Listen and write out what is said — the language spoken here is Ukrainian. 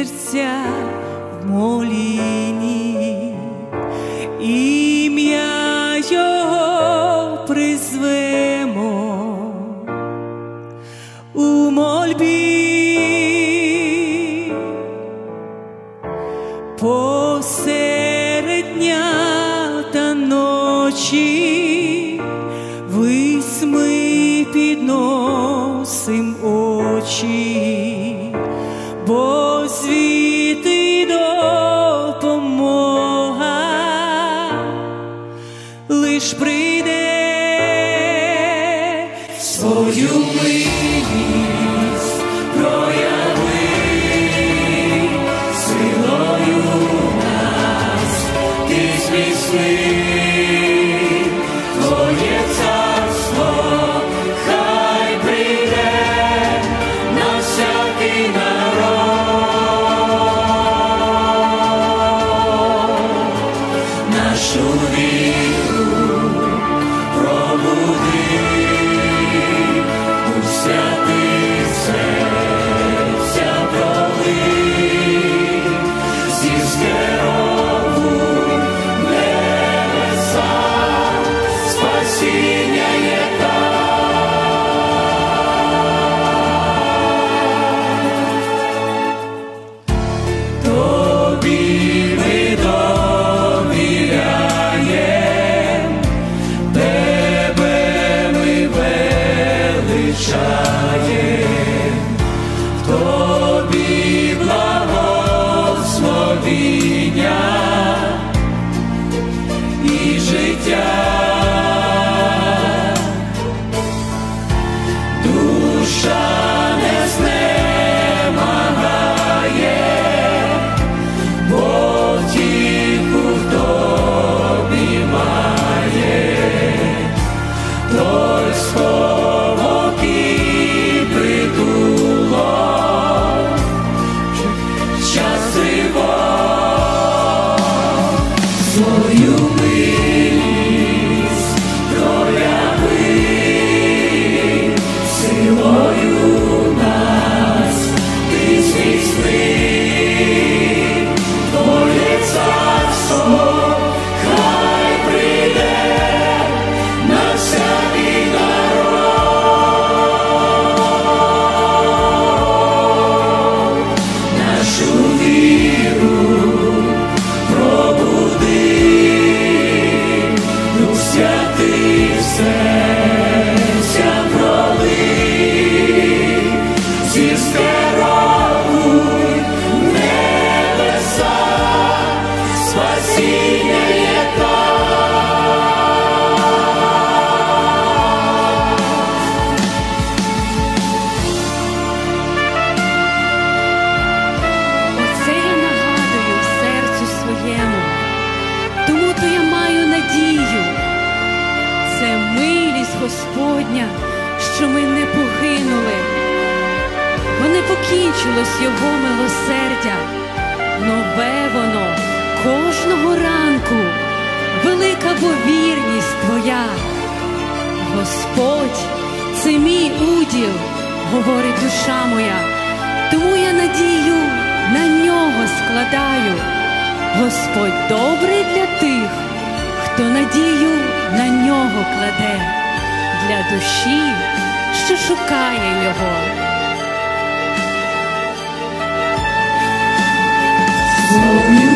серця в молінні, ім'я Його призвемо у мольбі. Посеред дня та ночі ввись ми підносим очі, бо звідти допомога лиш прийде. Свою милість прояви, силою нас ти зміцни. Твоє царство хай прийде на всякий народ. Нашу віру пробуди, Дух Святий серця пролий, зіскеровуй небеса, спасіння є там. Тобі ми довіряєм, Тебе ми величаєм, Тобі благословіння і життя. Душа не знемагає, бо втіху в Тобі має. Той сховок і притулок, час тривог. Свою милість прояви, силою нас ти зміцни. Твоє царство хай прийде на всякий народ. Нашу віру пробуди, Дух Святий серця пролий, зіскеровуй небеса, спасіння є там. Оце я нагадую серцю своєму, тому то я маю надію. Це милість Господня, що ми не погинули, бо не покінчилось Його милосердя. Нове воно кожного ранку, велика бо вірність Твоя. Господь, це мій уділ, говорить душа моя, тому я надію на Нього складаю. Господь добрий для тих, хто надію на Нього кладе, для душі, що шукає Його. Свою